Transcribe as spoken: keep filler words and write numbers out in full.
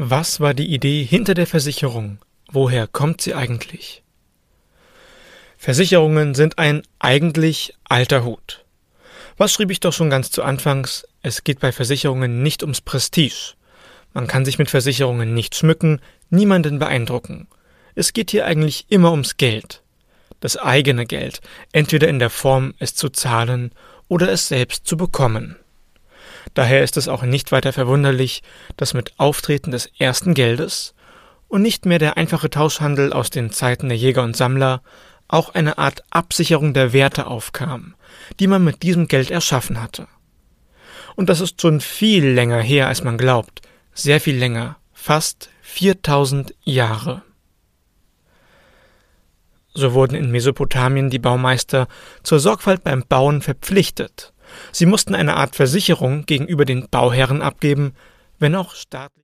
Was war die Idee hinter der Versicherung? Woher kommt sie eigentlich? Versicherungen sind ein eigentlich alter Hut. Was schrieb ich doch schon ganz zu Anfangs? Es geht bei Versicherungen nicht ums Prestige. Man kann sich mit Versicherungen nicht schmücken, niemanden beeindrucken. Es geht hier eigentlich immer ums Geld. Das eigene Geld, entweder in der Form, es zu zahlen oder es selbst zu bekommen. Daher ist es auch nicht weiter verwunderlich, dass mit Auftreten des ersten Geldes und nicht mehr der einfache Tauschhandel aus den Zeiten der Jäger und Sammler auch eine Art Absicherung der Werte aufkam, die man mit diesem Geld erschaffen hatte. Und das ist schon viel länger her, als man glaubt, sehr viel länger, fast viertausend Jahre. So wurden in Mesopotamien die Baumeister zur Sorgfalt beim Bauen verpflichtet. Sie mussten eine Art Versicherung gegenüber den Bauherren abgeben, wenn auch staatlich